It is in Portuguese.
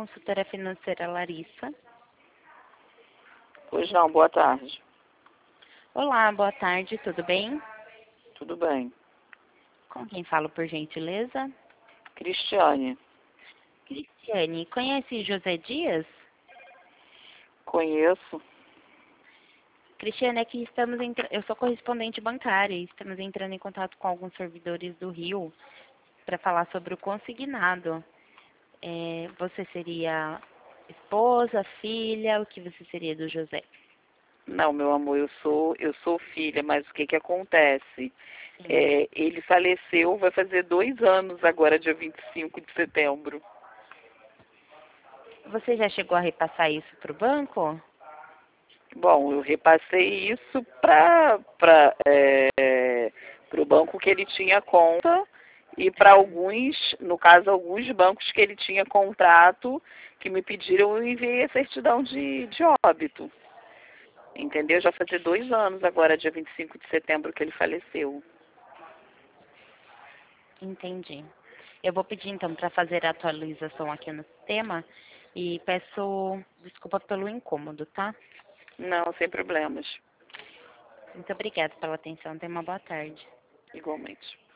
consultora financeira Larissa. Pois não, boa tarde. Olá, boa tarde, tudo bem? Tudo bem. Com quem falo, por gentileza? Cristiane, Cristiane, conhece José Dias? conheço. Cristiane, aqui eu sou correspondente bancária e estamos entrando em contato com alguns servidores do Rio para falar sobre o consignado. Você seria esposa, filha, o que você seria do José? Não, meu amor, eu sou filha, mas o que que acontece? Sim. Ele faleceu, vai fazer 2 anos agora, dia 25 de setembro. Você já chegou a repassar isso para o banco? Bom, eu repassei isso para o banco que ele tinha conta e para alguns, no caso, alguns bancos que ele tinha contrato, que me pediram, eu enviei a certidão de óbito. Entendeu? Já fazia 2 anos agora, dia 25 de setembro, que ele faleceu. Entendi. Eu vou pedir então para fazer a atualização aqui no sistema e peço desculpa pelo incômodo, tá? Não, sem problemas. Muito obrigada pela atenção. Tenha uma boa tarde. Igualmente.